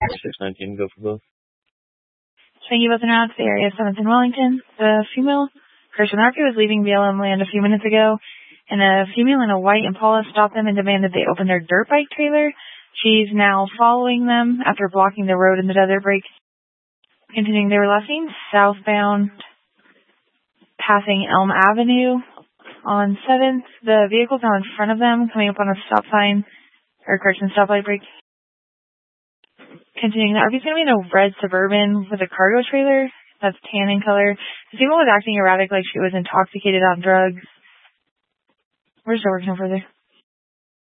619, go for both. Thank you both in route to the area of 7th and Wellington. The female Christian Archer was leaving BLM land a few minutes ago, and a female in a white Impala stopped them and demanded they open their dirt bike trailer. She's now following them after blocking the road in the desert break. Continuing, they were last seen southbound, passing Elm Avenue on 7th. The vehicle's now in front of them, coming up on a stop sign, or correction, stoplight break. Continuing, the RV's going to be in a red Suburban with a cargo trailer. That's tan in color. The female was acting erratic, like she was intoxicated on drugs. We're still working further.